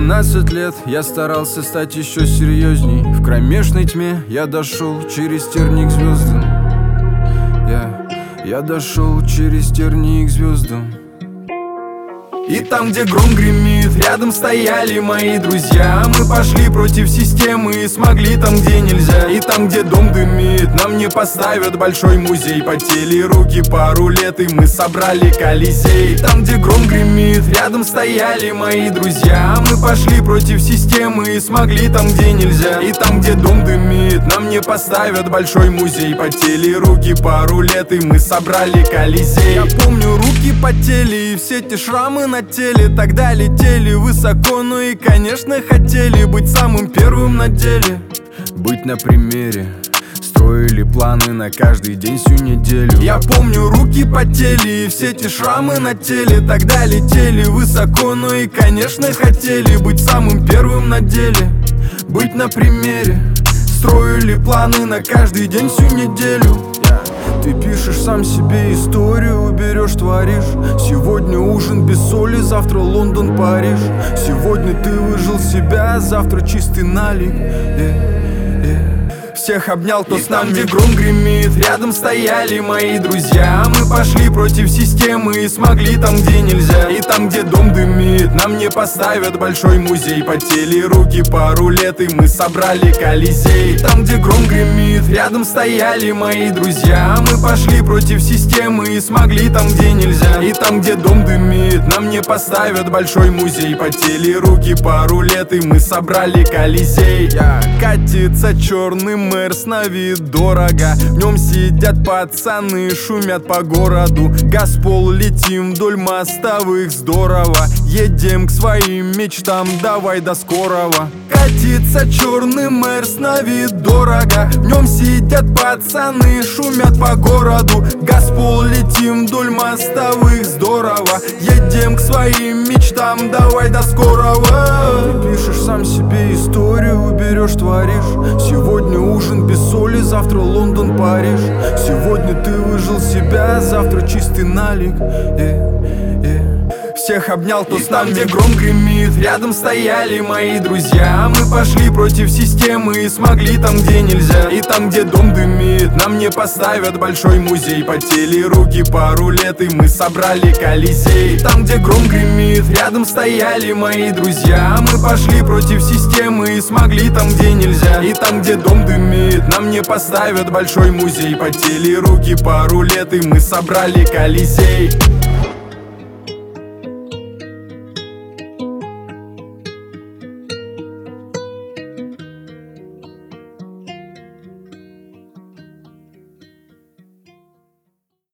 17 лет я старался стать еще серьезней. В кромешной тьме я дошел через терник к звездам. Я дошел через терник к звездам. И там, где гром гремит, рядом стояли мои друзья. Мы пошли против системы и смогли там, где нельзя. И там, где дом дымит, нам не поставят большой музей. Потели руки пару лет, и мы собрали Колизей. Там, где гром гремит, рядом стояли мои друзья. Мы пошли против системы и смогли там, где нельзя. И там, где дом дымит, нам не поставят большой музей. Потели руки пару лет, и мы собрали Колизей. Я помню, руки потели, и все те шрамы на теле. Тогда летели высоко, ну и, конечно, хотели быть самым первым на деле. Быть на примере, строили планы на каждый день всю неделю. Я помню, руки потели, и все эти шрамы на теле. Тогда летели высоко, ну и, конечно, хотели быть самым первым на деле. Быть на примере, строили планы на каждый день всю неделю. Ты пишешь сам себе историю, берешь, творишь. Сегодня ужин без соли, завтра Лондон, Париж. Сегодня ты выжил себя, завтра чистый налик. Всех обнял, кто с нами. Где гром гремит, рядом стояли мои друзья. Мы пошли против системы и смогли там, где нельзя. И там, где дом дымит, нам не поставят большой музей. Потели руки пару лет, и мы собрали Колизей. Там, где гром гремит, рядом стояли мои друзья. Мы пошли против системы и смогли там, где нельзя. И там, где дом дымит, нам не поставят большой музей. Потели руки пару лет, и мы собрали Колизей. Катится черный Мерс на вид дорого. В нем сидят пацаны, шумят по городу. Газпол, летим вдоль мостовых, здорово. Едем к своим мечтам, давай до скорого. Катится черный Мерс на вид дорого. В нем сидят пацаны, шумят по городу. Газпол, летим вдоль мостовых, здорово. Едем к своим мечтам, давай до скорого. Ты пишешь сам себе историю, берешь, творишь. Сегодня ужин без соли, завтра Лондон, Париж. Сегодня ты выжил себя, завтра чистый налик. Всех обнял, кто с нами. Где гром гремит, рядом стояли мои друзья. Мы пошли против системы и смогли там, где нельзя. И там, где дом дымит, нам не поставят большой музей. Потели руки пару лет, и мы собрали Колизей. Там, где гром гремит, рядом стояли мои друзья. Мы пошли против системы и смогли там, где нельзя. И там, где дом дымит, нам не поставят большой музей. Потели руки пару лет, и мы собрали Колизей.